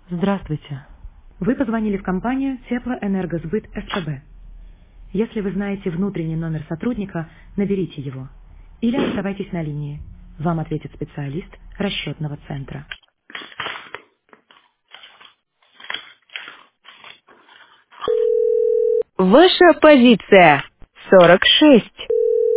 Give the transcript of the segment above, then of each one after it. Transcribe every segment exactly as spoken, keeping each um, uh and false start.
Здравствуйте. Вы позвонили в компанию Теплоэнергосбыт СКБ. Если вы знаете внутренний номер сотрудника, наберите его. Или оставайтесь на линии. Вам ответит специалист расчетного центра. Ваша позиция сорок шесть.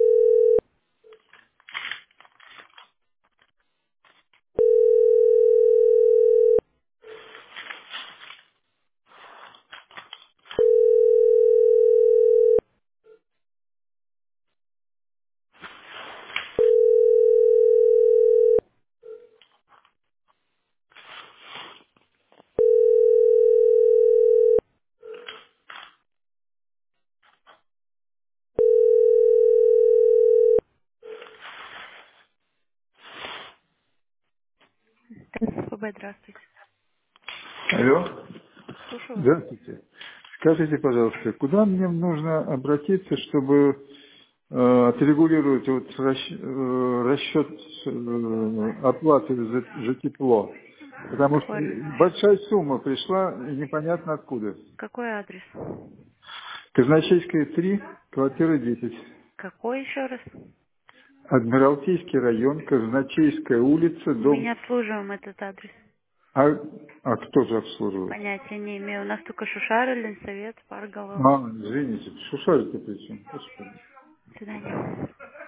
СКБ, здравствуйте. Алло. Слушаю вас. Здравствуйте. Скажите, пожалуйста, куда мне нужно обратиться, чтобы э, отрегулировать вот расч- э, расчет э, оплаты за, за тепло? Потому что Какой, большая сумма пришла и непонятно откуда. какой адрес? Казначейская три, квартира десять. Какой еще раз? Адмиралтейский район, Казначейская улица, Мы не дом... обслуживаем этот адрес. А, а кто же обслуживает? Понятия не имею. У нас только Шушара, Ленсовет, Парголов. А, извините, шушарите причем. Господи. До свидания.